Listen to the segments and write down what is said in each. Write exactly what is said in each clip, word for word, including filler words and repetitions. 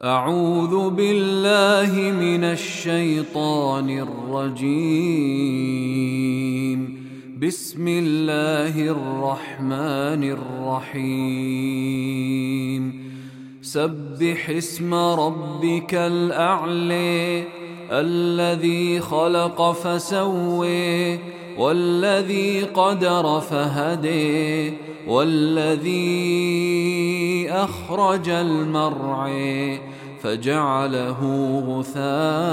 أعوذ بالله من الشيطان الرجيم. بسم الله الرحمن الرحيم. سبح اسم ربك الأعلى الذي خلق فسوى والذي قدر فهدى والذي أخرج المرعى فجعله غثاء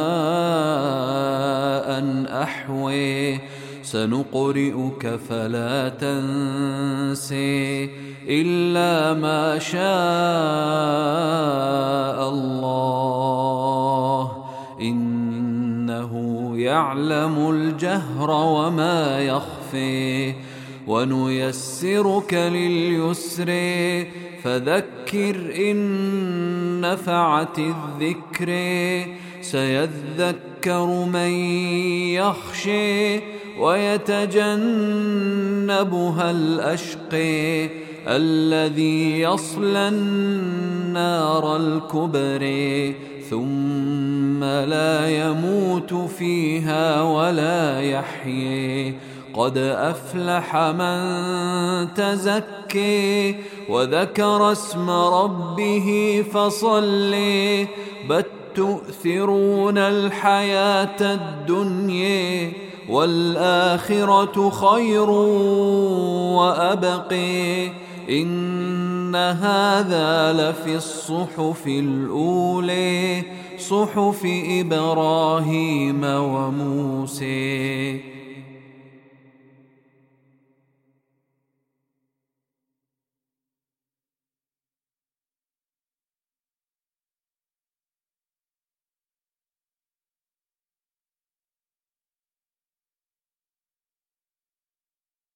أحوى سنقرئك فلا تنسى إلا ما شاء الله إنه يعلم الجهر وما يخفى ونيسرك لليسر فذكر إن نفعت الذكر سيذكر من يخشى ويتجنبها الأشقى الذي يصلى النار الكبرى ثم لا يموت فيها ولا يحيى قد أفلح من تزكى وذكر اسم ربه فصلى بل تؤثرون الحياة الدنيا والآخرة خير وأبقى إن هذا لفي الصحف الأولى صحف إبراهيم وموسى.